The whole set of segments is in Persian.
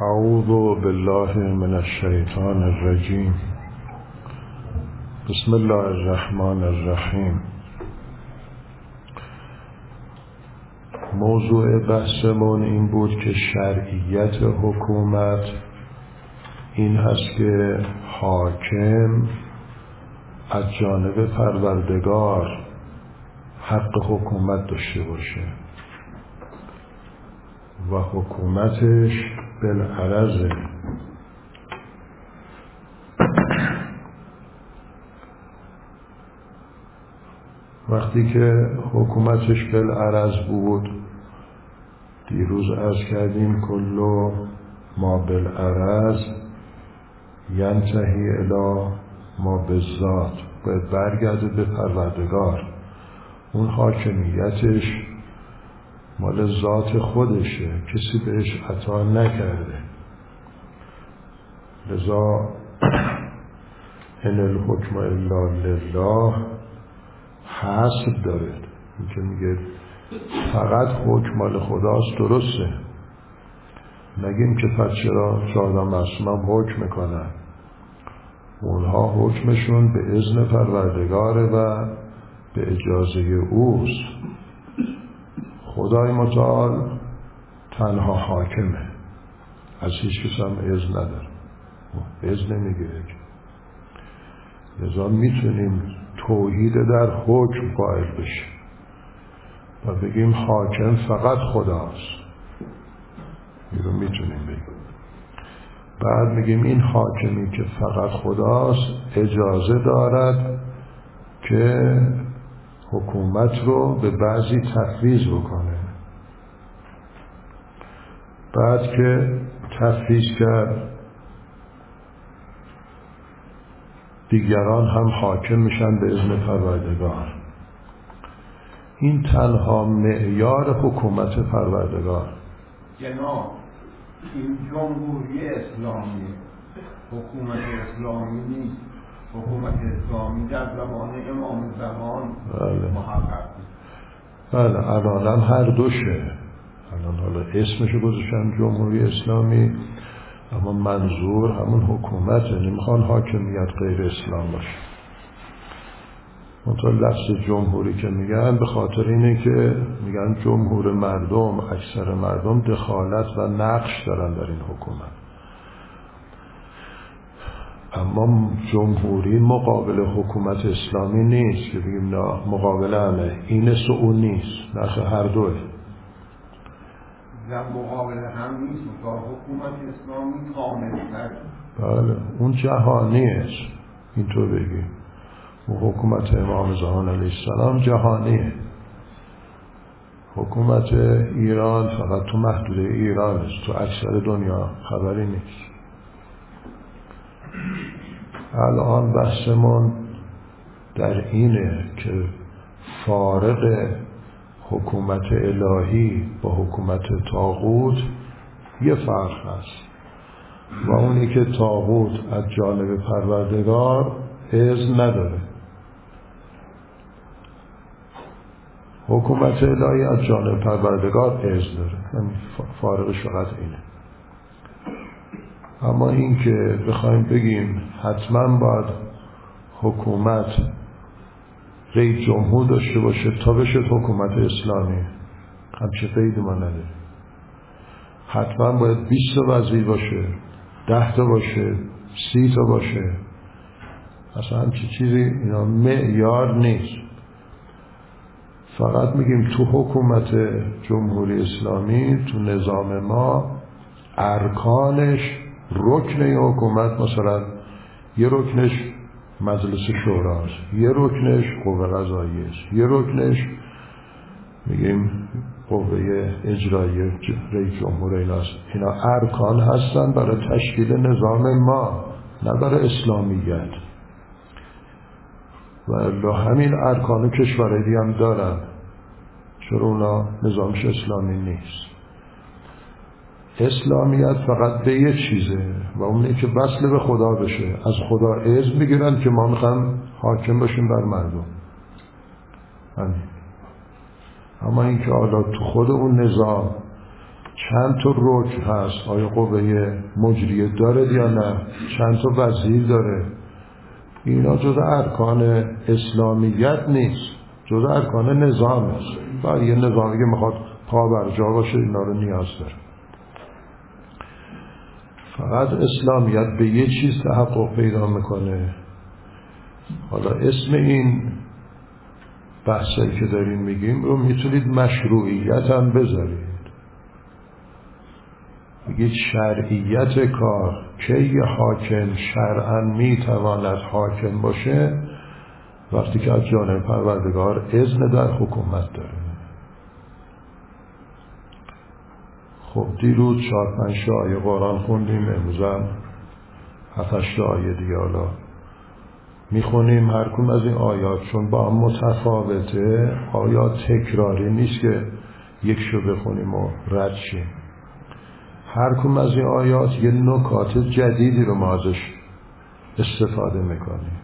اعوذ بالله من الشیطان الرجیم. بسم الله الرحمن الرحیم. موضوع بحثمون این بود که شرعیت حکومت این هست که حاکم از جانب پروردگار حق حکومت داشته باشه و حکومتش بالعرضه. وقتی که حکومتش بالعرض بود، دیروز عرض کردیم کلو ما بالعرض ینتهی الی ما بالذات، باید برگرده به پروردگار. اون حاکمیتش مال ذات خودشه، کسی بهش عطا نکرده. لذا ان الحکم الا لله حسب داره. این که میگه فقط حکم مال خداست درسته. نگیم که پس چرا 14 معصوم هم حکم میکنن. اونها حکمشون به اذن پروردگاره و به اجازه اوست. خدای متعال تنها حاکمه، از هیچ کس هم اذن نداره، اذن نمیگیره. لذا میتونیم توحید در حکم قائل بشیم و بگیم حاکم فقط خداست. این رو میتونیم بگیم. بعد میگیم این حاکمی که فقط خداست اجازه دارد که حکومت رو به بعضی تفویض بکنه. بعد که تفویض کرد، دیگران هم حاکم میشن به اذن پروردگار. این تنها معیار حکومت پروردگار. جناب، این جمهوری اسلامی حکومت اسلامی نیست. حکومت اسلامی در زمان امام زمان محقق بود. بله، الان هم هر دوشه. الان حالا اسمشو گذاشتن جمهوری اسلامی، اما منظور همون حکومته. نمیخوان حاکمیت غیر اسلام باشه. منطقه لفظ جمهوری که میگن به خاطر اینه که میگن جمهور مردم، اکثر مردم دخالت و نقش دارن در این حکومت. اما جمهوری مقابل حکومت اسلامی نیست که بگیم نه مقابل همه، این است و اون نیست. نخ هر دوه. در مقابل هم نیست. حکومت اسلامی کامل تر. بله، اون جهانی است. اینطور بگیم و حکومت امام زمان علیه السلام جهانیه. حکومت ایران فقط تو محدوده ایران است، تو اکثر دنیا خبری نیست. الان بحثمون در اینه که فارق حکومت الهی با حکومت طاغوت یه فرق هست و اونی که طاغوت از جانب پروردگار اذن نداره. حکومت الهی از جانب پروردگار اذن داره. فارقش فقط اینه. اما این که بخوایم بگیم حتما باید حکومت رئیس جمهور داشته باشه تا بشه حکومت اسلامی، همچه قید ما نداره. حتما باید 20 تا وزیر باشه، 10 تا باشه، 30 تا باشه. اصلا همچه چیزی اینا معیار نیست. فقط میگیم تو حکومت جمهوری اسلامی، تو نظام ما، ارکانش رکن حکومت مثلا یه رکنش مجلس شوراست، یه رکنش قوه قضاییه است، یه رکنش میگیم قوه اجرایی رئیس جمهور ایناست. اینا ارکان هستن برای تشکیل نظام ما، نه برای اسلامیت. و همین ارکان کشورهای دیگه هم دارن، چرا اونا نظامش اسلامی نیست. اسلامیت فقط به یه چیزه و اونه که وصل به خدا بشه. از خدا اذن میگیرن که ما میخوام حاکم باشیم بر مردم. همین. اما این که حالا تو خود اون نظام چند تا رکن هست، آیا قوه مجریه داره یا نه، چند تا وزیر داره، اینا جز ارکان اسلامیت نیست، جز ارکان نظام است. و یه نظامی که میخواد پا بر جا باشه اینا رو نیاز داره. فقط اسلامیت به یه چیز تحقق پیدا میکنه. حالا اسم این بحثی که داریم میگیم رو میتونید مشروعیت هم بذارید، بگید شرعیت کار که یه حاکم شرعاً میتواند حاکم باشه وقتی که از جانب پروردگار اذن در حکومت داره. خب دیروز 4-5 آیه قرآن خوندیم، امروزم 7-8 آیه دیگه حالا میخونیم. هر کدوم از این آیات چون با هم متفاوته، آیات تکراری نیست که یک شو بخونیم و رد شیم. هر کدوم از این آیات یه نکات جدیدی رو ما ازش استفاده میکنیم.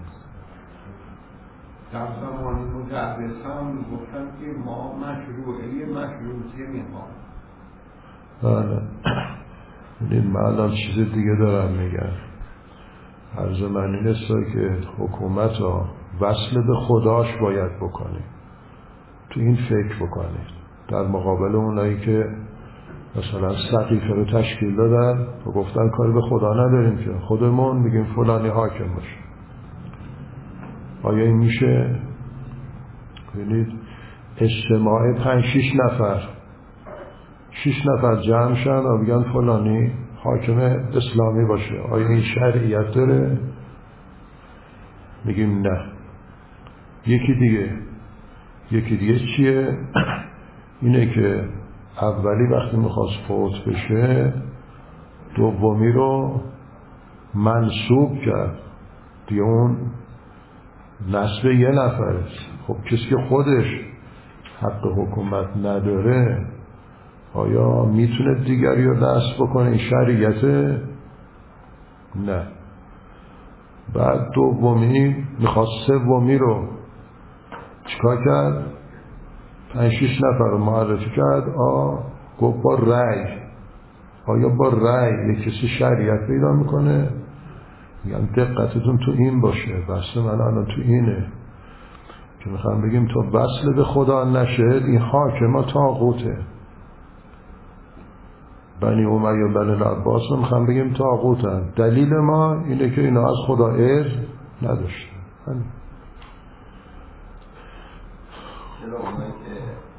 در زمان مجدد هم گفتن که ما مشروعیه میخوام. بله این من الان چیز دیگه دارم میگم. عرض من این است که حکومت ها وصل به خداش باید بکنه، تو این فکر بکنید در مقابل اونایی که مثلا سقیفه رو تشکیل دادن و گفتن کاری به خدا نداریم که خودمون میگیم فلانی حاکم باشه. آیا این میشه؟ ببینید اجتماع 5-6 نفر 6 نفر جمع شن و بگن فلانی حاکم اسلامی باشه، آیا این شرعیت داره؟ میگیم نه. یکی دیگه چیه؟ اینه که اولی وقتی میخواست فوت بشه دومی رو منصوب کرد، دیگه اون نسب یه نفره. خب کسی که خودش حق حکومت نداره آیا میتونه دیگری رو نصب بکنه؟ این شرعیته؟ نه. بعد دومی میخواست سومی رو چیکار کرد؟ 5-6 نفر رو معرفی کرد. گفت با رأی. آیا با رأی یک کسی شریعت پیدا میکنه؟ میگم دقتتون تو این باشه، بحث من الان تو اینه که میخوام بگیم تو وصل به خدا نشه این حاکم طاغوته. بنی امیه و بنی العباس رو میخوام بگیم طاغوتن. دلیل ما اینه که اینا از خدا اذن نداشتن. چرا اونایی که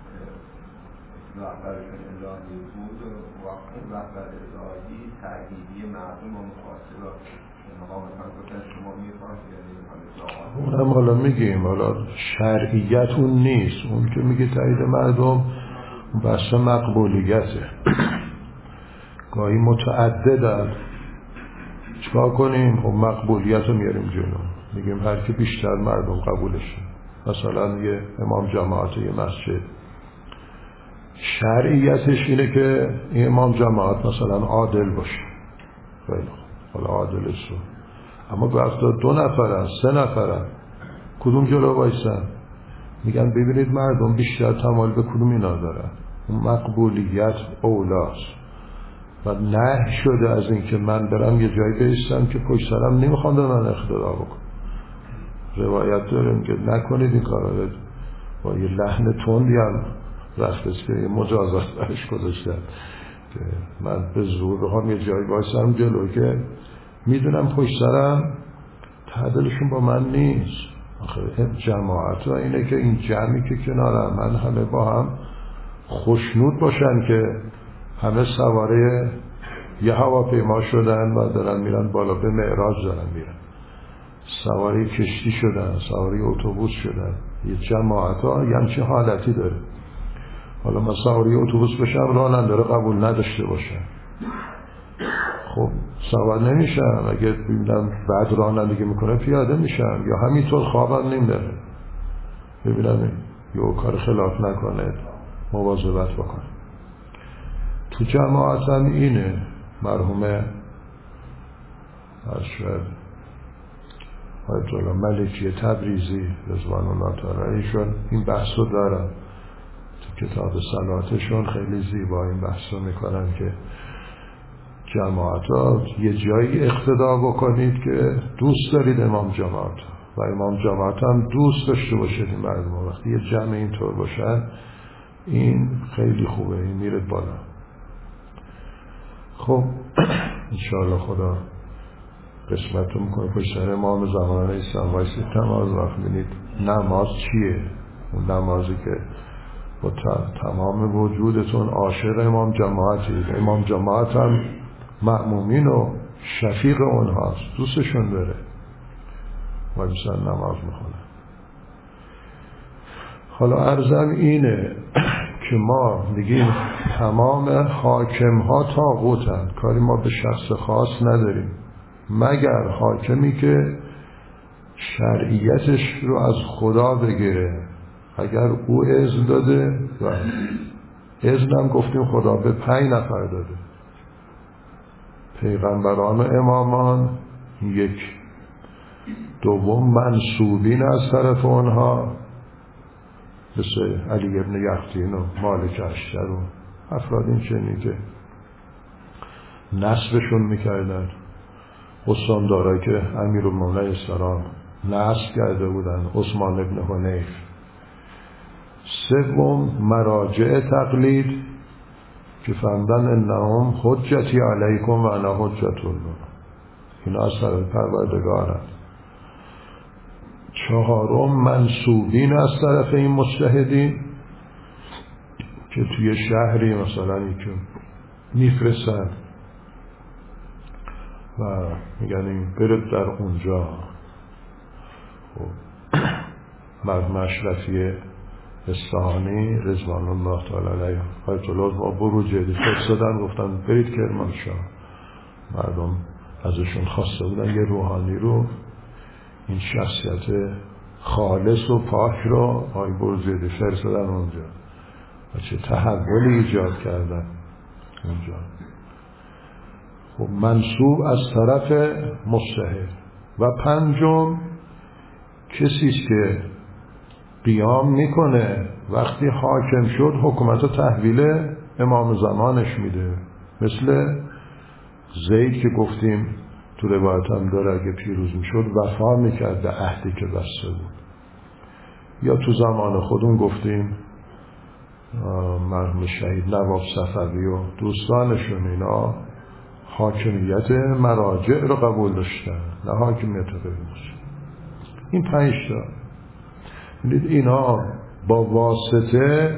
رهبرشون الهی بود و رهبر الهی تأییدی مردم و مخاطب را مقامتان گفتن شما میخواهید اونم حالا میگیم، حالا شرعیت اون نیست. اون که میگه تأیید مردم بحث مقبولیته. گاهی متعددن، چکار کنیم؟ خب مقبولیت رو میاریم جلو، میگیم هر که بیشتر مردم قبولشه. مثلا یه امام جماعت یه مسجد شرعیتش اینه که این امام جماعت مثلا عادل باشه. خیلی حالا عادل شو، اما وقتا 2 نفرن 3 نفرن کدوم جلو وایسن؟ میگن ببینید مردم بیشتر تمایل به کدوم اینا دارن، اون مقبولیت اولاست. و نهی شده از این که من برم یه جایی بیستم که پشت سرم نمیخوام به من اقتدا بکن. روایت داریم که نکنید این کارا. با یه لحن تندی هم رفتست که مجازات برش گذاشتن که من به زور بخوام یه جایی بایستم جلو که میدونم پشت سرم تعدلشون با من نیست. آخه جماعت و اینه که این جمعی که کنارم من همه با هم خوشنود باشن که همه سواره یه هواپیما شدن و دارن میرن بالا، به معراج دارن میرن، سواره کشتی شدن، سواره اتوبوس شدن. یه جماعت ها یه همچین حالتی داره. حالا من سواره اتوبوس بشم راننده رو قبول نداشته باشم، خب سوار نمیشم. اگه ببینم بعد رانندگی میکنه پیاده میشم، یا همینطور خوابم نمیبره ببینم یه کار خلاف نکنه مواظبت بکنه. تو جماعت هم اینه. مرحوم اشرف آیت الله ملکی تبریزی رضوان الله تعالی ایشون این بحث رو دارن تو کتاب صلاتشون خیلی زیبا این بحث رو میکنن که جماعتات یه جایی اقتدا بکنید که دوست دارید امام جماعت و امام جماعت هم دوست داشته باشید این مردم. وقتی یه جمع اینطور باشن این خیلی خوبه، این میره بالا. خب انشاءالله خدا قسمتون میکنه پشت سر امام زمان اسلام وایسید نماز وقت بینید نماز چیه؟ اون نمازی که با تمام وجودتون عاشق امام جماعتید. امام جماعت هم مأمومین و شفیق اونهاست، دوستشون داره و مثلا نماز میخونه. حالا عرضم اینه که ما میگیم تمام حاکم ها طاغوتن، کاری ما به شخص خاص نداریم مگر حاکمی که شرعیتش رو از خدا بگیره. اگر او اذن داده و اذنم گفتیم خدا به 5 نفر داده، پیغمبران و امامان، 1 دوم منصوبین از طرف اونها مثل علی ابن یختین و مالک اشتر و افراد این چنین که نصبشون میکردن، استاندارایی که امیرالمومنین السلام نصب کرده بودن، عثمان ابن حنیف. 3 مراجع تقلید که فهمدن انهم حجتی علیکم و انا حجت الله، اینا از طرف پروردگارند. 4 منصوبین از طرف این مجتهدین که توی شهری مثلا یکی میفرستن و میگن این برد در اونجا. مرحوم اشرفی اصفهانی رضوان الله تعالی علیه آیت الله با برو جدی فرستادن، گفتن برید کرمانشاه. مردم ازشون خواسته بودن یه روحانی رو، این شخصیت خالص و پاک رو آی برزیدی فرستادن اونجا و چه تحولی ایجاد کردن اونجا. خب منصوب از طرف مجتهد. و 5 کسیست که قیام میکنه وقتی حاکم شد حکومت تحویل امام زمانش میده، مثل زید که گفتیم تو روایت هم داره اگه پیروز میشد وفا میکرد به عهدی که بسته بود. یا تو زمان خودمون گفتیم مرحوم شهید نواب صفوی و دوستانشون اینا حاکمیت مراجع رو قبول داشتن، نه حاکمیت غیرش. این 5 تا ببینید اینا با واسطه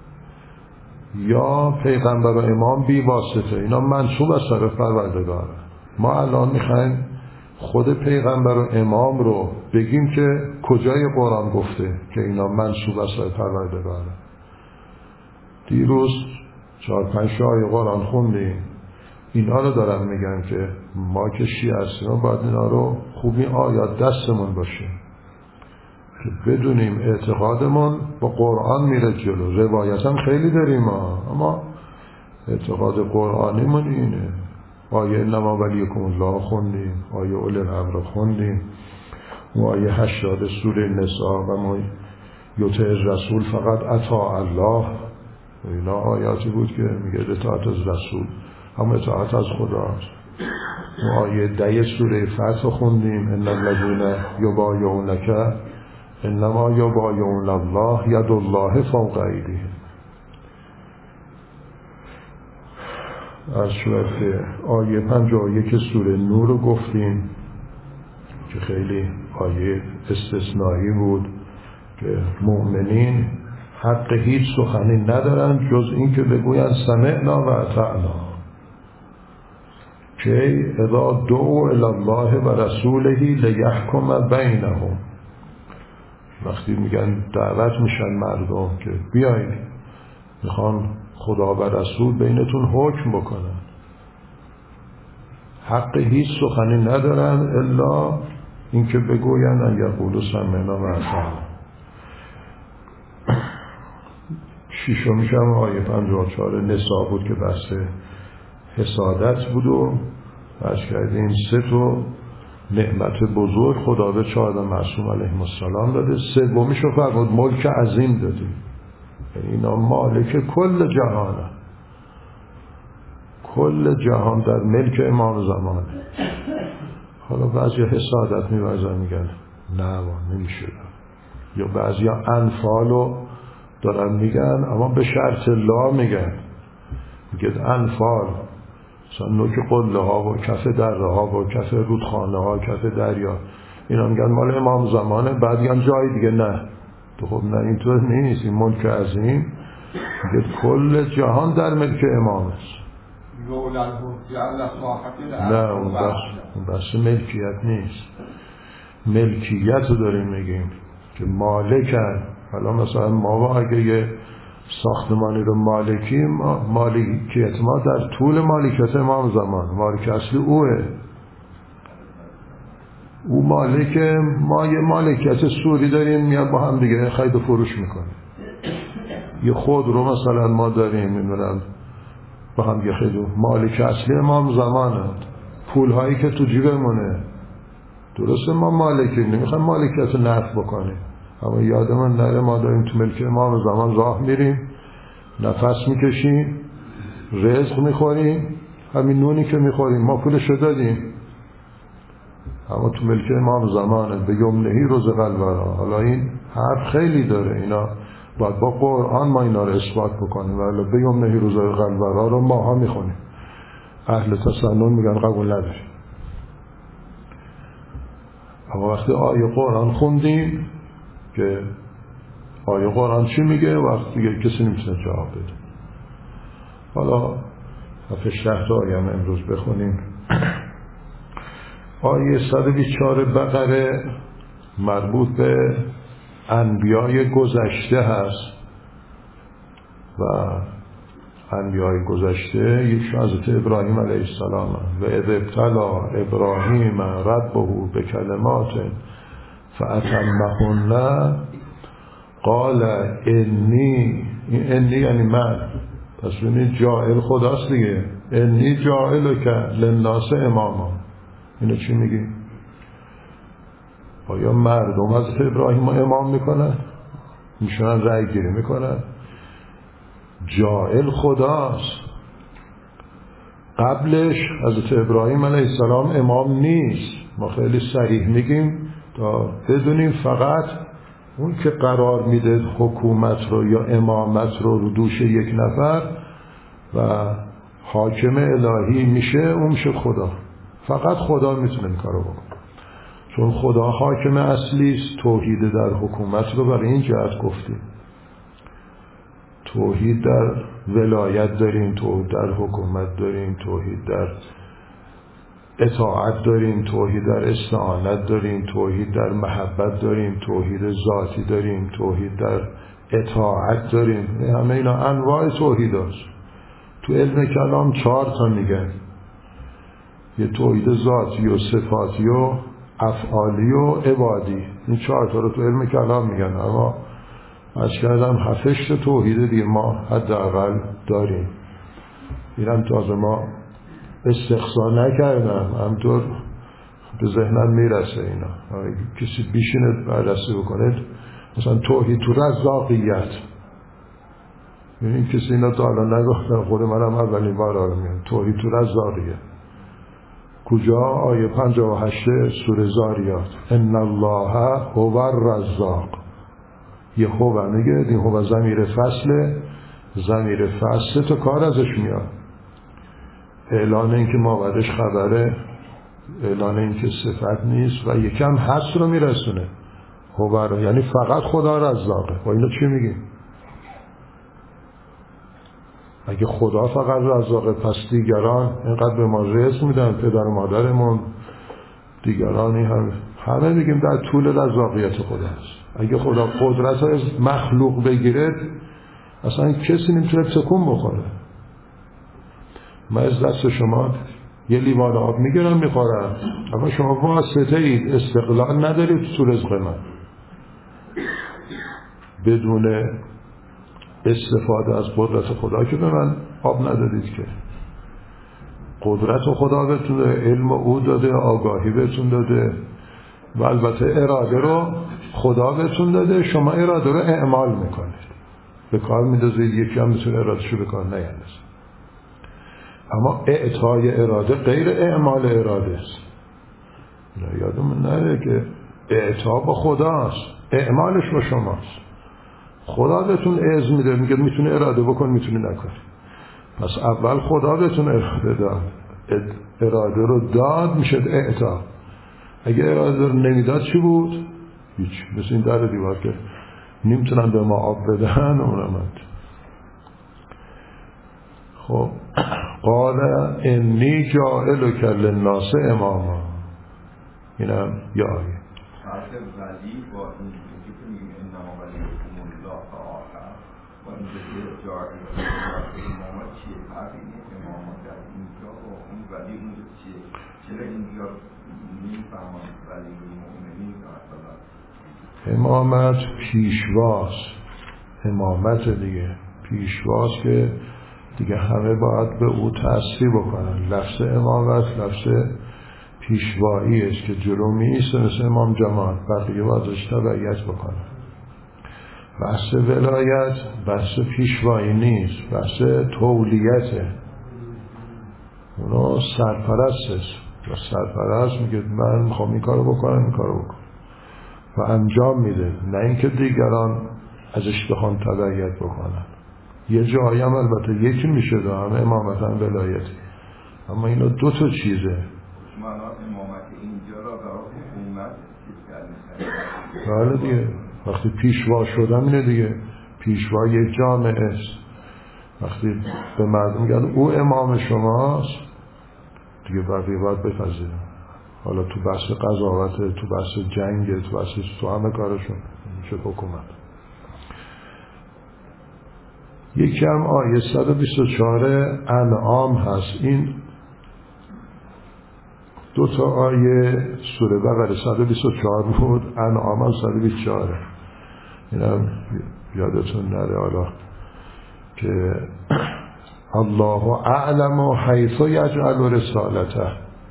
یا پیغمبر و امام بی واسطه، اینا منصوب از طرف پروردگاره. ما الان میخوایم خود پیغمبر و امام رو بگیم که کجای قرآن گفته که اینا منصوب از طرف پروردگاره. دیروز 4-5 آیه قرآن خوندیم، اینا رو دارن میگن که ما که شیعه هستیم باید اینا رو خوبی آیات دستمون باشه که بدونیم اعتقادمون با قرآن میره جلو. روایت هم خیلی داریم اما اعتقاد قرآنیمون اینه. آیه انما ولیکم الله خوندیم، آیه اولی الامر خوندیم، و آیه 80 سوره نساء و ما یطع الرسول فقط اطاع الله. اینا آیاتی بود که میگه اطاعت از رسول هم اطاعت از خداست. و آیه 10 سوره فتح خوندیم ان الذین یبایعونک انما یبایعون الله ید الله فوق ایدیهم. از شاید که آیه 51 سوره نور رو گفتیم که خیلی آیه استثنایی بود که مؤمنین حق هیچ سخنی ندارن جز این که بگوین سمعنا و اطعنا که اذا دعوا الی الله و رسوله لیحکم بینهم. وقتی میگن دعوت میشن مردم که بیاین میخوان خدا و رسول بینتون حکم بکنن، حق هیچ سخنی ندارن الا اینکه بگوین ان یقولوا سمعنا و اطعنا. 6 میشم آیه 54 نساء بود که بحث حسادت بود و عرض کردیم 3 نعمت بزرگ خدا به 4 معصوم علیهم السلام داده. 3 رو فرمود ملک عظیم داده. اینا مالک کل جهانه، کل جهان در ملک امام زمانه. حالا بعضی حسادت می‌ورزن میگن نه نمیشه، یا بعضی انفالو دارن میگن اما به شرط لا میگن، میگه انفال مثلا نوک قله ها و کف دره ها و کف رودخانه ها، کف دریا، اینا میگن مال امام زمانه، بعد میگن جای دیگه نه. تو خب نه اینطور نیست، این ملک عظیم میگه کل جهان در ملک امام است. نه اون بحث ملکیت نیست، ملکیت رو داریم میگیم که مالکن. حالا مثلا ما اگه یه ساختمانی رو مالکیم، مالکیت ما در طول مالکیت امام زمان، مالک اصلی اوه، او مالک. ما یه مالکیت سوری داریم میاد با هم دیگه خرید و فروش میکنیم. یه خود رو مثلا ما داریم میدونم با هم دیگه خیلی مالک اصلی امام زمانه، پول هایی که تو جیبمونه درسته ما مالکیم، نمیخوایم مالکیت رو نفع بکنیم، اما یادمون نره ما داریم تو ملک امام زمان راه میریم، نفس میکشیم، رزق میخوریم، همین نونی که میخوریم ما پولشو دادیم، اما تو ملک امام زمانه. به یمنهی رزق الورا. حالا این حرف خیلی داره، اینا باید با قرآن ما اینا رو اثبات بکنیم، ولی به یمنهی رزق الورا رو ماها میخونیم، اهل تسنن میگن قبول نداریم. اما وقتی آیه قرآن خوندیم که آیه قرآن چی میگه، وقتی دیگه کسی نمیتونه جواب بده. حالا 7-8 آیه هم امروز بخونیم. آیه 124 بقره مربوط به انبیای گذشته هست و انبیای گذشته یک حضرت ابراهیم علیه السلام و اذ ابتلی ابراهیم ربه بکلمات فاتمهن قال انی یعنی من، پس ببینید جاعل خداست دیگه، انی جاعلک للناس اماما. اینو چی میگی؟ آیا مردم حضرت ابراهیم امام میکنن؟ میشونن رأی گیری میکنن؟ جاعل خداست. قبلش حضرت ابراهیم علیه السلام امام نیست، ما خیلی صریح میگیم تا بدونیم فقط اون که قرار میده حکومت رو یا امامت رو دوش یک نفر و حاکم الهی میشه، اون میشه خدا. فقط خدا میتونه این کارو بکنه، چون خدا حاکم اصلی است. توحید در حکومت رو برای این جهت گفتیم، توحید در ولایت داریم، توحید در حکومت داریم، توحید در اطاعت داریم، توحید در استعانت داریم، توحید در محبت داریم، توحید ذاتی داریم، توحید در اطاعت داریم. همه اینا انواع توحید هست. تو علم کلام 4 تا میگن، یه توحید ذاتی و صفاتی و افعالی و عبادی. این 4 تا رو تو علم کلام میگن، اما از کردم 7 توحید دیگه ما حداقل داریم. اینم تازه ما استقصا نکردم، همطور به ذهنم میرسه اینا. کسی بیشینه بررسی بکنه مثلا توحید تو رزاقیت، یعنی کسی اینا تا الان نگفتن، خود منم اولین بار آره میگم توحید تو رزاقیت. کجا؟ آیه 58 سوره زاریات، ان الله هو الرزاق. یه هو میگه، این هو ضمیر فصله، ضمیر فصل تو کار ازش میاد. اعلان این که ما بعدش خبره، اعلان این که صفت نیست و یکم حس رو میرسونه. هو یعنی فقط خدا رزاقه. و اینو چی میگیم؟ اگه خدا فقط رزاقه پس دیگران اینقدر به ما رزق میدن، پدر و مادرمون، دیگرانی همه میگیم در طول رزاقیت خدا هست. اگه خدا قدرت از مخلوق بگیره اصلا کسی نمیتونه تکون بخوره. من از دست شما یه لیوان آب میگیرم میخورم، اما شما واسطه اید، استقلال ندارید تو رزق من. بدون استفاده از قدرت خدا که به من آب ندادید که. قدرت خدا بهتون داده، علم او داده، آگاهی بهتون داده و البته اراده رو خدا بهتون داده، شما اراده رو اعمال میکنید. به کار میندازید، یکی هم میتونه ارادهشو به کار نیندازه. اما اعطای اراده غیر اعمال اراده است. یادمون نره که اعطا با خداست، اعمالش با شماست. خدا بهتون اذن میده، میگه میتونه اراده بکن، میتونه نکن. پس اول خدا بهتون اراده داد، اراده رو داد میشه اعطا. اگه اراده رو نمیداد چی بود؟ هیچ. مثل این در دیوار که نمیتونن به ما آب بدن اونمد. خب قال انی جاعلک للناس اماما، اینم یا آیه حرف ولی با این که میگیم انما ولیکم الله تعالی و این که جاعلک اماما چیه؟ حرف این اماما در اینجا و اون ولی اونجا چیه؟ چرا اینجا نمیفهمن ولی المؤمنین مثلا امامت پیشواست، امامت دیگه پیشواست که دیگه همه باید به او تأثیر بکنن. لفظ امامت لفظ پیشوایی است که جلو میایسته مثل امام جماعت، بقیه بازش تبعیت بکنن. بحث ولایت بحث پیشوایی نیست، بحث تولیته. اونو سرپرست است و سرپرست میگه من میخوام این کارو بکنم، این کارو بکنم و انجام میده، نه اینکه دیگران ازش بخوان تبعیت بکنن. یه جایی هم البته یکی میشه دا همه امامت هم ولایتی، اما اینا دو تا چیزه. شما الان امامت اینجا را برای حکومت چیز کردن؟ بله دیگه، وقتی پیشوا شدن اینه دیگه، پیشوا یک جامعه است. وقتی به مردم میگن او امام شماست دیگه بقیه باید بپذیرن. حالا تو بحث قضاوت، تو بحث جنگ، تو همه کارشون میشه حکومت. یکی هم آیه 124 انعام هست. این دو تا آیه سوره بقره 124 بود، انعام هم 124. اینم یادتون نره حالا که الله اعلم حیث یجعل رسالته،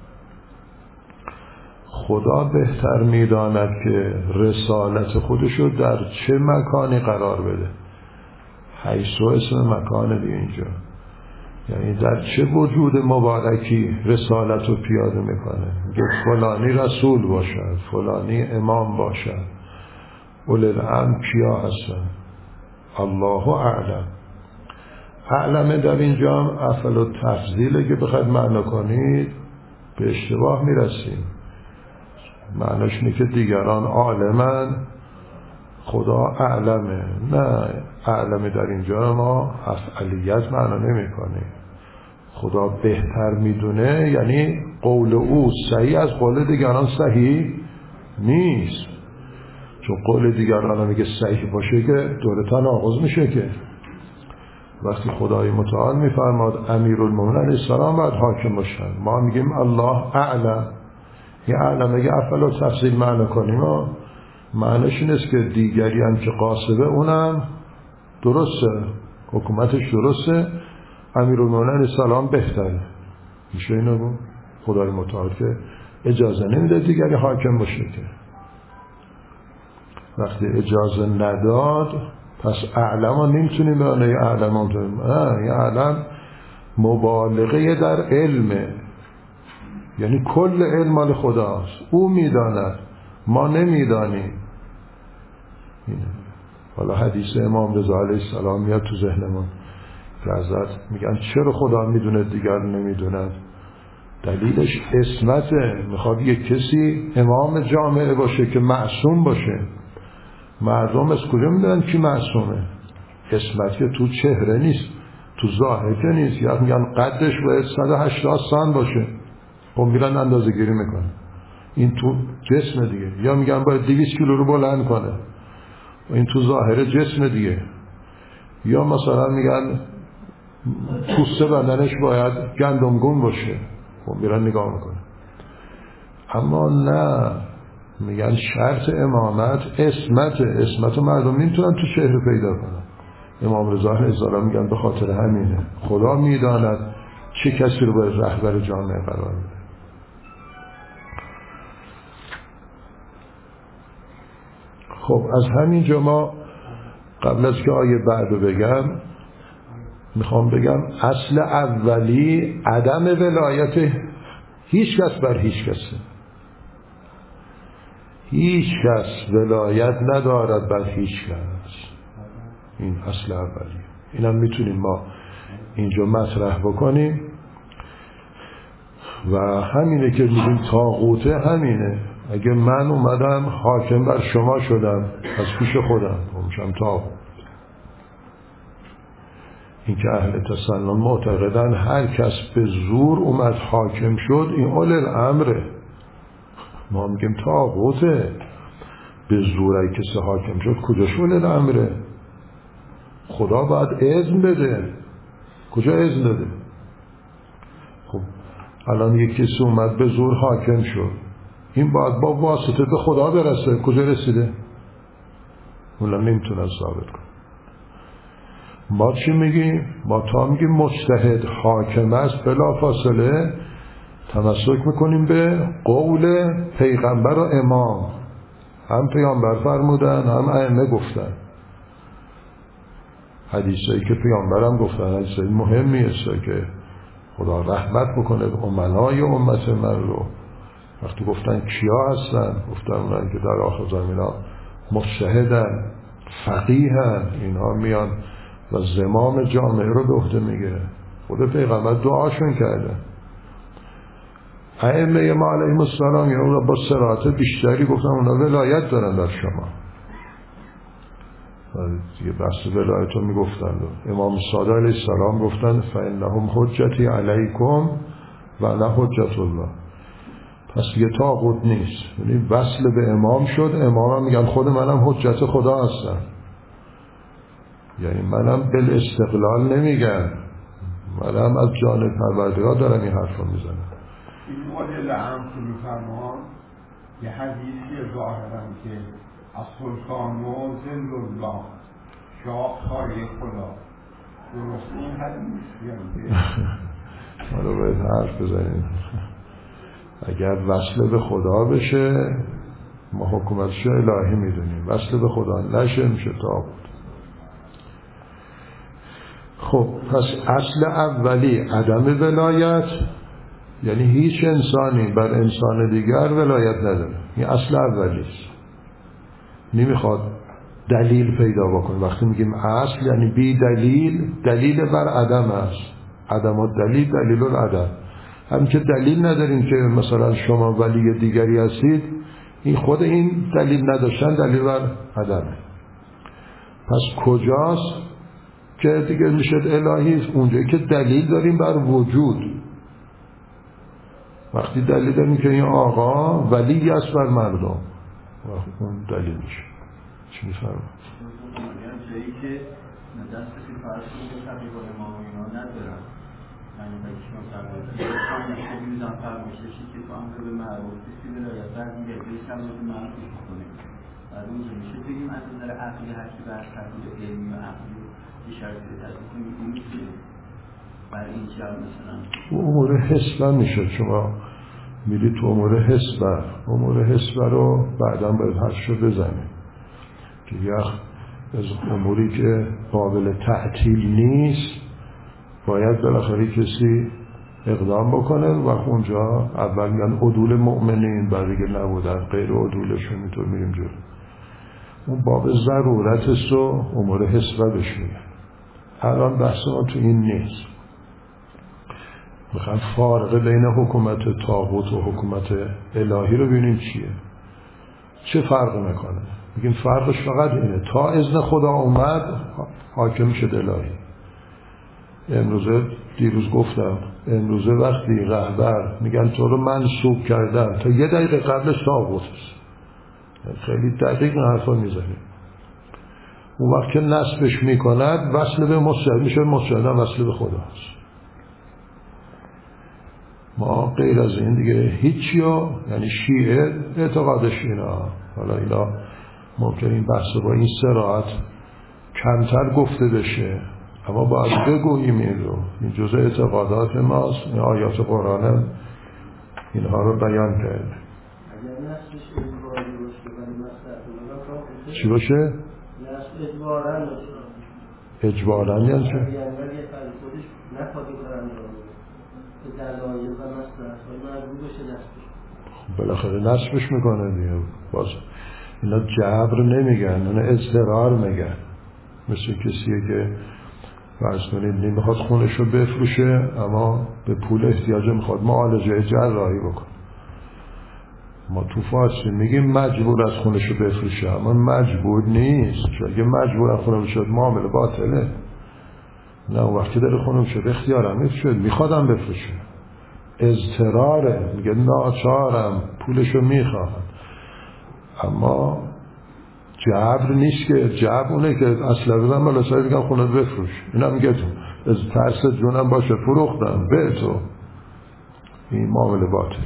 خدا بهتر میداند که رسالت خودشو در چه مکانی قرار بده. حیث اسم مکان دیگه اینجا، یعنی در چه وجود مبارکی رسالت رو پیاده میکنه. میگه فلانی رسول باشد، فلانی امام باشد، اولی الامر کیا هستن؟ الله اعلم. اعلمه در اینجا هم افعل التفضیله که بخواید معنا کنید به اشتباه میرسیم. معناش اینه که دیگران عالمن، خدا اعلمه. نه، اعلمه در اینجا ما افعالیت معنا نمی کنیم. خدا بهتر میدونه، یعنی قول او صحیح از قول دیگران صحیح نیست. چون قول دیگران میگه صحیح باشه که دولتان آغاز میشه. که وقتی خدای متعال میفرماد امیرالمومنین علیه السلام باید حاکم باشن، ما میگیم الله اعلم. یه اعلم اگه افعال و تفضیل معنا کنیم و معنیش این است که دیگری هم که قاصبه اونم درسته، حکومتش درسته، امیرالمومنین علیه السلام بهتره. میشه اینو بود خدای متعال که اجازه نمیده دیگری حاکم باشه. که وقتی اجازه نداد پس اعلم ها نمیتونیم به آنه اعلم هم تونیم. یه اعلم مبالغه در علمه، یعنی کل علم مال خداست، او میداند، ما نمیدانیم. حالا حدیث امام رضا علیه السلام میاد تو ذهنمون که حضرت میگن چرا خدا میدونه دیگر نمیدونن؟ دلیلش عصمته. میخواد یک کسی امام جامعه باشه که معصوم باشه. مردم از کجا میدونن کی معصومه؟ عصمت که تو چهره نیست، تو ظاهر که نیست. یا میگن قدش باید 180 سن باشه، خب میرن اندازه گیری میکنه، این تو جسم دیگه. یا میگن باید 200 کیلو رو بلند کنه، این تو ظاهر جسم دیگه. یا مثلا میگن پوست بدنش باید گندمگون باشه، خب میرن نگاه میکنه. اما نه، میگن شرط امامت عصمت مردم نمیتونن تو چهره پیدا کنن. امام رضا علیه السلام میگن به خاطر همینه خدا میداند چه کسی رو باید رهبر جامعه قرار بده. خب از همینجا ما قبل از که آیه بعدو بگم میخوام بگم اصل اولی عدم ولایت هیچ کس بر هیچ کسه. هیچ کس ولایت ندارد بر هیچ کس. این اصل اولی. اینم میتونیم ما اینجا مطرح بکنیم و همینه که میگیم طاغوته. همینه اگه من اومدم حاکم بر شما شدم از پیش خودم میشم طاغوت. این که اهل تسنن معتقدن هر کس به زور اومد حاکم شد این اول الامره. ما میگیم طاغوته. به زور ای کسی حاکم شد کجاش اول الامره؟ خدا باید اذن بده. کجا اذن داده؟ خب الان یک کسی اومد به زور حاکم شد، این باید با واسطه به خدا برسه. کجا رسیده؟ اونا نمیتونن ثابت کنن. ما چی میگیم؟ ما تا میگیم مجتهد حاکم است بلا فاصله تمسک میکنیم به قول پیغمبر و امام. هم پیغمبر فرمودن هم ائمه گفتن. حدیثایی که پیغمبرم گفتن حدیثای مهمی است که خدا رحمت بکنه به امنای امت من رو. وقتی گفتن کیا هستن؟ گفتن اونایی که در آخر زمینا مجتهدن، فقیهن، اینها میان و زمام جامعه رو به عهده میگیره. خود پیغمبر دعاشون کرده. ائمه ما علیهم السلام یا اونا با صراحت بیشتری گفتن اونا ولایت دارن در شما. دیگه بحث ولایت رو میگفتن. امام صادق علیه السلام گفتن فانهم حجتی علیکم و نه حجت الله. پس دیگه طاغوت نیست. یعنی وصل به امام شد. امام هم میگن خود منم حجت خدا هستم. یعنی منم بالاستقلال نمیگن، منم از جانب پروردگار دارم این حرف رو میزنم. این مدل هم که میفرمان یه حدیثی ظاهرم که از سلطان و ذل الله شاه خواهی خدا درست این حدیث ما رو باید حرف بزنیم. اگر وصل به خدا بشه ما حکومتش الهی میدونیم، وصل به خدا نشه میشه طاغوت. خب پس اصل اولی عدم ولایت، یعنی هیچ انسانی بر انسان دیگر ولایت نداره. این اصل اولیست. نمیخواد دلیل پیدا بکنه. وقتی میگیم اصل یعنی بی دلیل، دلیل بر عدم است. عدم و دلیل دلیل العدم. همین که دلیل نداریم که مثلا شما ولی دیگری هستید، این خود این دلیل نداشتن دلیل بر عدمه. پس کجاست که دیگه میشه الهی؟ اونجایی که دلیل داریم بر وجود. وقتی دلیل داریم که این آقا ولی است بر مردم، اون دلیل میشه. چی میفرمه؟ جایی که دست کسی فرض کنه تقریبا امام اینا ندارن، یعنی بایش مصرف کنه خیلی میزان فرمایششی که تو امر به معروف کسی ولایت بعد میگه بیش امر به معروف کنه. بعد اونجا میشه بگیم از نظر عقلی هرچی بر تحلیل علمی و عقلی اشاره تحلیل کنیم میشه بر این جا مثلا تو امور حسبه میشه. شما میری تو امور حسبه رو بعدا باید حرفشو بزنیم که از اموری که قابل تعطیل نیست باید بالاخره کسی اقدام بکنه و اونجا اول میگن عدول مؤمنین، بعد دیگه نبودن غیر عدولشون اینطور میریم جلو. اون باب ضرورت است و امور حسبه بهش میگن. الان بحث ما تو این نیست. میخوام فارقه بین حکومت طاغوت و حکومت الهی رو ببینیم چیه، چه فرق میکنه. میگیم فرقش فقط اینه تا اذن خدا اومد حاکم شد الهی. دیروز گفتم امروزه وقتی رهبر میگن تو رو منصوب کردن تا یه دقیقه قبلش طاغوت است. خیلی دقیق حرفا میزنه. اون وقت که نصبش میکند وصل به مستعد میشه، مستعد هم وصل به خدا است. ما غیر از این دیگه هیچی ها، یعنی شیعه اعتقادش اینا. حالا اینا ممکن این بحث با این صراحت کمتر گفته بشه، اما باید بگوییم این رو. این جزء اعتقادات ماست. این آیات قرآن هم اینها رو بیان کرده. اگر نصفش اجباری باشه ولی مصرف چی باشه؟ اجباراً یعنی چه؟ بالاخره نصبش میکنه دیگه. باز اینا جبر نمیگن، اینا اضطرار میگن. مثل کسیه که فرض کنید نمیخواد خونش رو بفروشه اما به پول احتیاج میخواد معالجه جراحی بکن. ما تو فارسی میگیم مجبور از خونش رو بفروشه اما مجبور نیست، چون اگه مجبور از خونه بشد معامله باطله. نه وقتی داره خونه بشد اختیارم میفروشه، میخوادم بفروشه، اضطراره، میگه ناچارم پولش رو میخواهم. اما جبر نیست که، جبر اونه که اصلا بدم بلا سایی بگم خونه بفروش، اینا میگه تو از ترس جونم باشه فروختم به تو، این معامله باطل.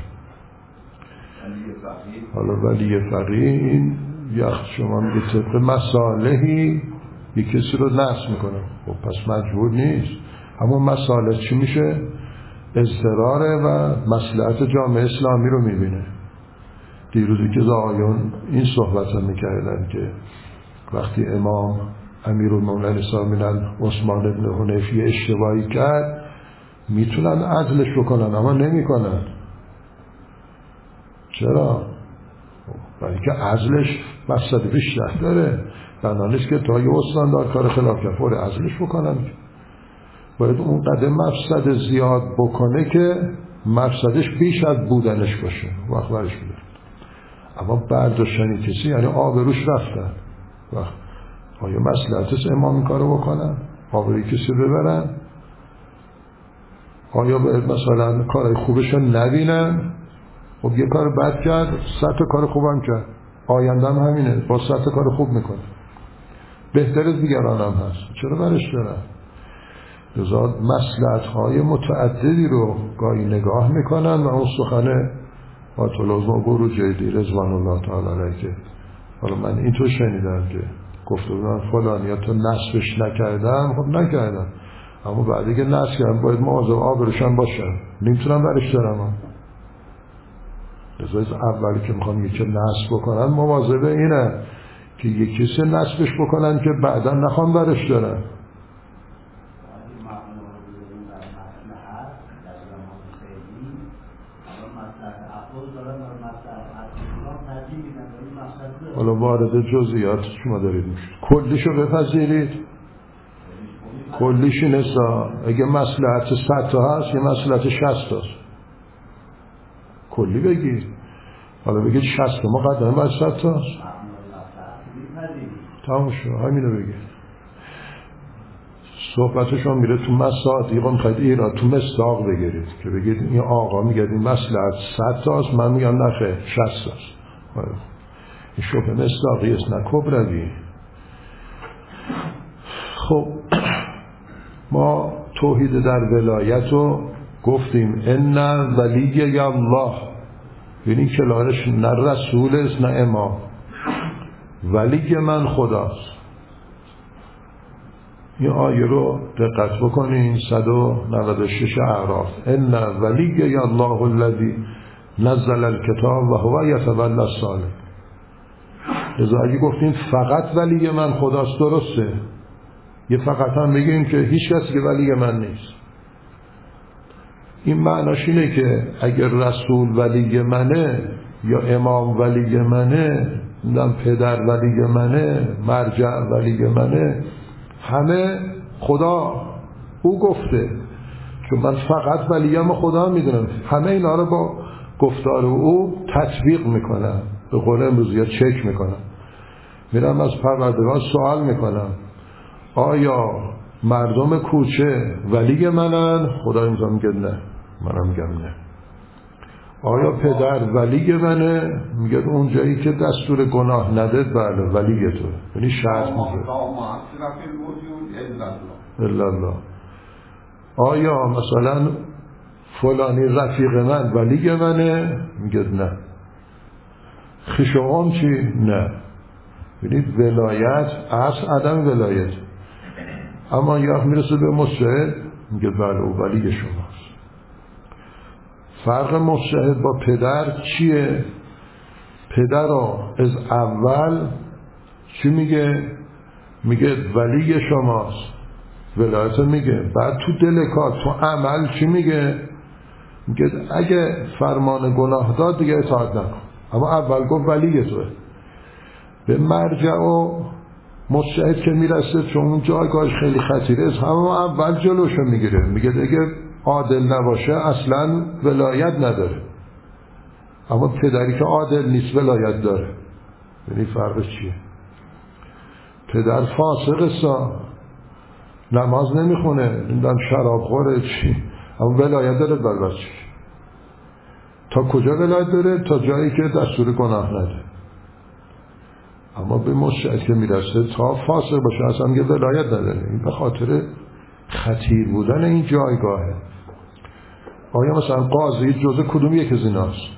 حالا ولی فقیه این یخت شما میگه طبق مصالحی یک کسی رو نصب میکنه، خب پس مجبور نیست. اما مصالح چی میشه؟ اضطراره و مصلحت جامعه اسلامی رو میبینه. دیروزی که آقایون این صحبت رو میکردن که وقتی امام امیرالمومنین سامینن عثمان ابن حنیفی اشتباهی کرد میتونن عدلش بکنن اما نمیکنن. چرا؟ برای که عزلش مفسد بیشتر داره. بنانش که تا یه استاندار کار خلاف کرد فوری عزلش بکنن. باید اون قدر مفسد زیاد بکنه که مفسدش بیش از بودنش باشه وقت برش بوده. اما برداشتنی کسی یعنی آبروش رفتن. وقت آیا مصلحتش امام این کارو بکنن؟ آبروی کسی ببرن؟ آیا باید مثلا کارهای خوبشو نبینن؟ خب یه کار بد کرد 100 کار خوبم کرد، آینده هم همینه، با 100 کار خوب میکنه، بهتر از دیگران هم هست، چرا برش دارن؟ لذا مصلحت‌های متعددی رو گاهی نگاه میکنن و اون سخن آتولازم بروجردی رضوان الله تعالی علیه که حالا من اینطور شنیدم که گفته بودن فلانی تو نصبش نکردم، خب نکردم اما بعدی که نصب کردم باید مواظب آبروشم باشم، نمیتونم برش دارم. لذا اولی که میخوام یکی نصب بکنن مواظبه اینه که یکی کسی نصبش بکنن که بعدا نخوام برش دارن. حالا وارد جزئیات شما دارید میشید، کلیشو بپذیرید. کلیش نیستا اگه مصلحت 100 تا هست یه مصلحت 60 هست، کلی بگید. حالا بگید 60 ما قدم باید 100 تا هست، تمام شد، همینو بگید. صحبتشون میره تو مصادیق، میخواید ایراد تو مصداق بگیرید که بگید این آقا میگه این مصلحت 100 تا هست، من میگم نخیر 60 هست. این شبه مصداقی است نه کبروی. خب ما توحید در ولایت رو گفتیم ان ولی الله، یعنی کلارش نه رسول است نه امام، ولی من خداست. این آیه رو دقت بکنین 196 اعراف، ان ولی الله الذی نزل الکتاب و هو یتولی الصالح. لذا اگه گفتیم فقط ولی من خداست درسته، یه فقط هم بگیم که هیچ کسی که ولی من نیست. این معناش اینه که اگر رسول ولی منه یا امام ولی منه، پدر ولی منه، مرجع ولی منه، همه خدا او گفته، چون من فقط ولیم خدا میدونم، همه اینا رو با گفتار او تطبیق میکنم، به قول امروزی ها چک میکنم، میرم از پروردگار سوال میکنم آیا مردم کوچه ولی منن؟ خدا امضا میگه نه، منم میگم نه. آیا پدر ولی منه؟ میگه اون جایی که دستور گناه نداد بله ولی تو، یعنی شرط میگه الا الله. آیا مثلا فلانی رفیق من ولی منه؟ میگه نه. خشوام چی؟ نه. یعنی ولایت اصل عدم ولایت. اما یا میرسه به مشهد میگه بله او ولی شماست. فرق مشهد با پدر چیه؟ پدر رو از اول چی میگه؟ میگه ولی شماست، ولایت میگه. بعد تو دل کار، تو عمل چی میگه؟ میگه اگه فرمان گناه داد دیگه اطاعت نکن، اما اول گفت ولی توه. به مرجع و مجتهد که میرسه، چون اون جایگاهش خیلی خطیره، همه اول جلوشو میگیره، میگه دیگه عادل نباشه اصلا ولایت نداره. اما پدری که عادل نیست ولایت داره. یعنی فرقش چیه؟ پدر فاسقه، نماز نمیخونه، نمیدونم شراب خوره، چی، اما ولایت داره بر بچه. تا کجا ولایت داره؟ تا جایی که دستور گناه نده. اما به مجتهد که میرسه تا فاسق باشه اصلا میگه ولایت نداره. این به خاطر خطیر بودن این جایگاهه. آیا مثلا قاضی جزء کدوم یک از ایناست؟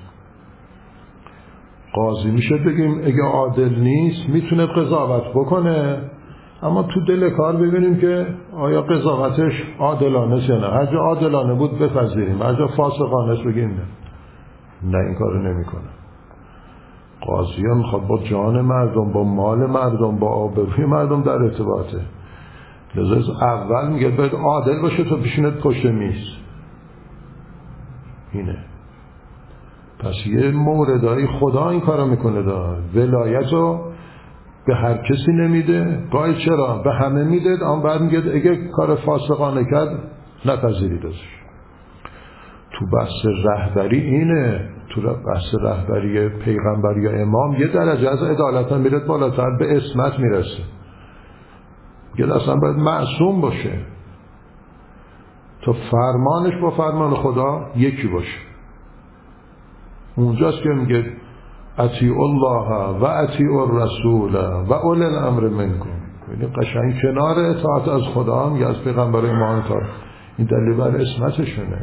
قاضی میشه بگیم اگه عادل نیست میتونه قضاوت بکنه، اما تو دل کار ببینیم که آیا قضاوتش عادلانه است یا نه. هر جا عادلانه بود بپذیریم، هر جا فاسقانه است بگیم نه این کارو نمیکنه. قاضی ها میخواد با جان مردم، با مال مردم، با آبروی مردم در ارتباطه. لذا اول میگه باید عادل باشه تا پیشونت پشت میز. اینه. پس یه موردایی خدا این کارو میکنه دار. ولایت رو به هر کسی نمیده. گاهی چرا؟ به همه میده، اما بعد میگه اگه کار فاسقانه کرد نپذیرید ازش. تو بحث رهبری اینه. تو بحث رهبری پیغمبر یا امام یه درجه از عدالت هم میره بالاتر، به عصمت میرسه. میگه اصلا باید معصوم باشه تا فرمانش با فرمان خدا یکی باشه. اونجاست که میگه اطیعوا الله و اطیعوا الرسول و اولی الامر منکم. یعنی قشنگ کنار اطاعت از خدا هم یا از پیغمبر ما اطاعت. این دلیل بر عصمتشونه.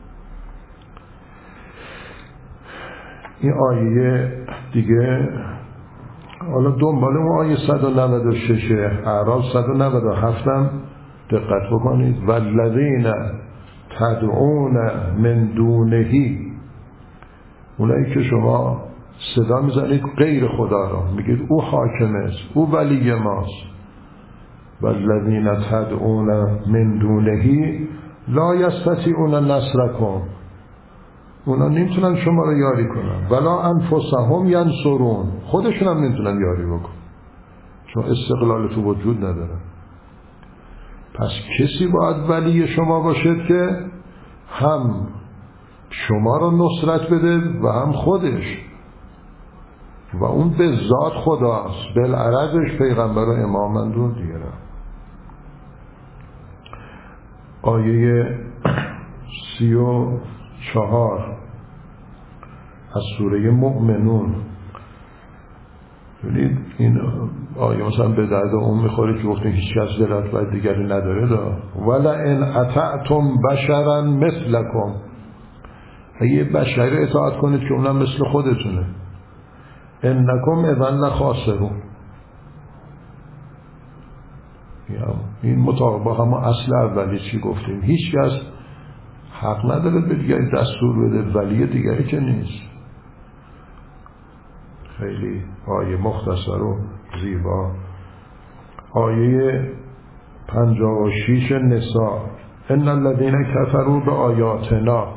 این آیه دیگه حالا دنبال اون آیه 196 اعراف 197 هم دقت بکنید. والذین تدعون من دونه، اونایی که شما صدا میزنید غیر خدا را، میگید او حاکم است، او ولی ماست. والذین تدعون من دونه لا یستطیعون نصرکم، اونا نمیتونن شما رو یاری کنن. ولا انفسهم ینصرون، خودشون هم نمیتونن یاری بکن، چون استقلال تو وجود ندارن. پس کسی باید ولی شما باشد که هم شما رو نصرت بده و هم خودش، و اون به ذات خداست، بالعرضش پیغمبر و امامند و دیگران. آیه 34 از سوره مؤمنون. ببینید این آیه مثلا به درد اون میخوره که وقتی هیچ کس ولایت باید دیگری نداره دا. ولا ان اطعتم بشرا مثلکم، اگه بشری اطاعت کنید که اونم مثل خودتونه، انکم اذا لخاسرون. این مطابق با همون اصل اولی چی گفتیم، هیچ کس حق نداره به دیگری دستور بده، ولی دیگری که نیست. خیلی آیه مختصر و زیبا. آیه 56 نساء ان الذين كفروا بآیاتنا،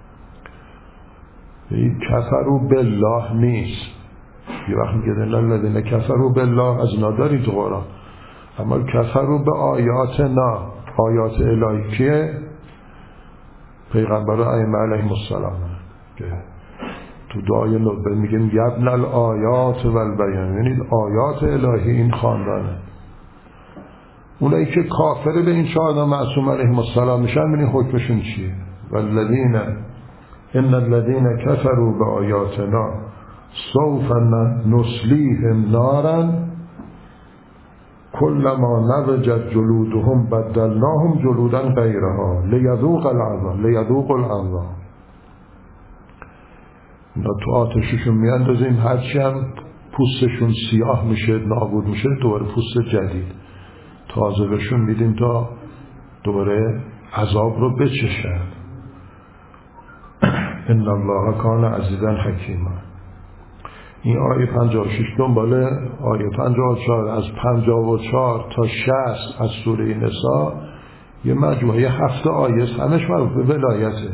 این کفروا بالله نیست. یه وقت میگه ان الذين كفروا بالله از ناداری تو قرآن، اما کفروا بآیاتنا، آیات الهی کیه؟ پیغمبر ائمه علیهم السلام که تو دعای نوبه میگن یبن الآیات و البیان، یعنی آیات الهی این خاندانه. اونایی که کافر به این چهار معصوم علیهم السلام میشن، ببین حکمشون چیه. والذین ان الذین کفروا بآیاتنا سوف نصلیهم نارا کلما نضجت جلودهم بدلناهم جلودا غیرها لیذوقوا العذاب. اینا تو آتششون میاندازیم، هرچی هم پوستشون سیاه میشه، نابود میشه، دوباره پوست جدید تازه بهشون میدیم تا دوباره عذاب رو بچشن. ان الله کان عزیزا حکیما. این آیه 56 دنبال آیه 54 از 54 تا 60 از سوره نساء یه مجموعه 7 آیه است، همش مربوط به ولایته.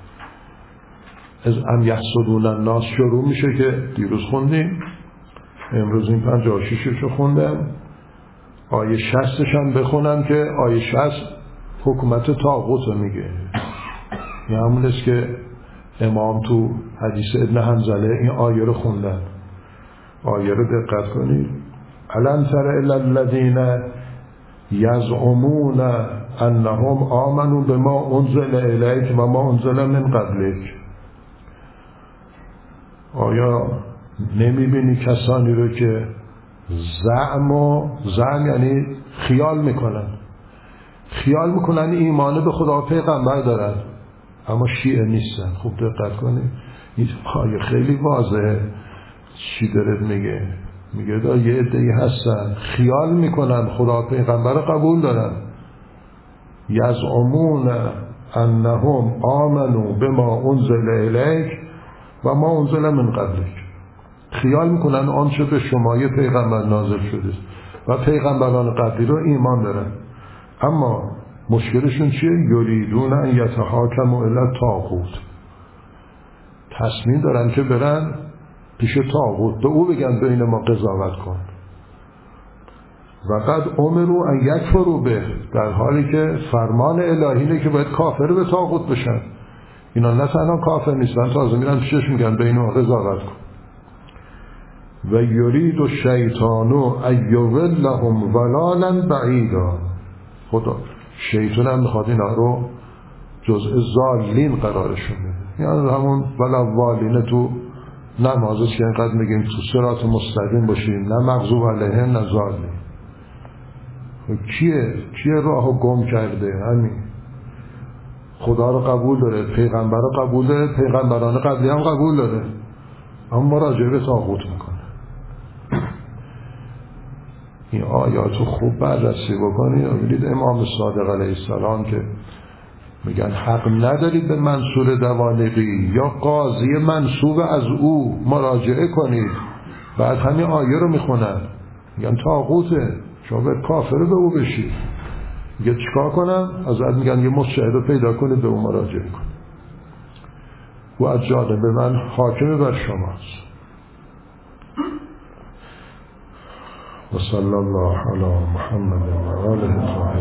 از ام یحسدون الناس شروع میشه که دیروز خوندیم، امروز این 56 رو خوندم. آیه 60 هم بخونم که آیه 60 حکومت طاغوت رو میگه. این همون است که امام تو حدیث ابن حنظله این آیه رو خوندن. آیه رو دقت کنید. الم تر الی الذین یزعمون انهم آمنوا بما انزل الیک و ما انزل من قبلک. آیا نمیبینی کسانی رو که زعم یعنی خیال میکنن ایمان به خدا و پیغمبر دارن اما شیعه نیستن. خوب دقت کنید، این آیه خیلی واضحه. چی داره میگه دا یه عده‌ای هستن خیال میکنن خدا و پیغمبر قبول دارن. یزعمون انهم آمنوا بما انزل الیک و ما انزل من قبلک. خیال میکنن آنچه به شما یه پیغمبر نازل شده و پیغمبران قبلی رو ایمان دارن، اما مشکلشون چیه؟ یریدون ان یتحاکموا الی الطاغوت. تصمیم دارن که برن پیش طاغوت، به او بگن بین ما قضاوت کن. و قد امروا ان یکفروا به، در حالی که فرمان الهی اینه که باید کافر به طاغوت بشن. اینا نه تنها کافر نیستن، تازه میرن پیشش میگن بین ما قضاوت کن. و یرید الشیطان ان یضلهم ضلالا بعیدا. خدا شیطان هم میخواد اینا رو جزء ضالین قرارشون بده. یعنی همون ولوالین تو نمازش که اینقدر میگیم تو صراط مستقیم باشیم، نه مغضوب علیهم نه ضالین. کیه راهو گم کرده؟ همین خدا رو قبول داره، پیغمبر رو قبول داره، پیغمبران قبلی هم قبول داره، اما مراجعه به طاغوت میکنه. این آیات رو خوب بررسی بکنید و ببینید امام صادق علیه السلام که میگن حق ندارید به منصور دوالقی یا قاضی منصوب از او مراجعه کنید، بعد همین آیه رو میخونن میگن طاغوته، شما باید کافر به او بشید. میگه چیکار کنم؟ ازت میگن یه مجتهد رو پیدا کنید به او مراجعه کنید، و از جانب من حاکم بر شماست. و صلی الله علی محمد و آله.